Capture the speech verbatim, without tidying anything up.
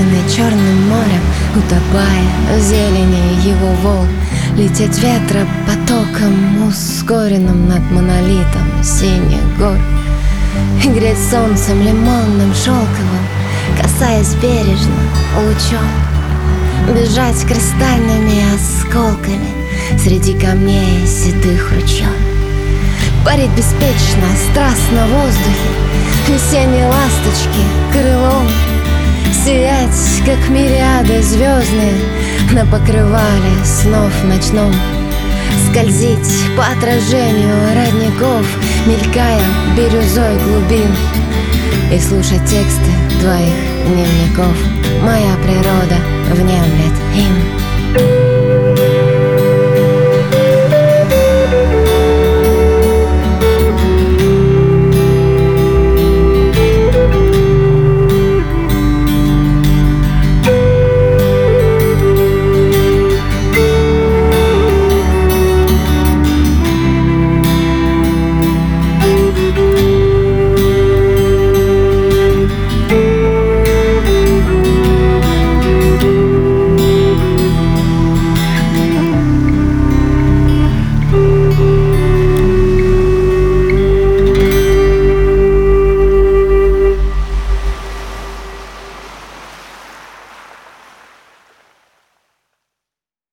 наполненный черным морем, утопая в зелени его волн, лететь ветра потоком ускоренным над монолитом синих гор, и греть солнцем лимонным шелковым, касаясь бережно лучом, бежать кристальными осколками среди камней седых ручьев, парить беспечно, страстно в воздухе весенней ласточки крылом, сиять, как мириады звездные на покрывале снов ночном, скользить по отражению родников, мелькая бирюзой глубин, и слушать тексты твоих дневников. Моя природа внемлет им.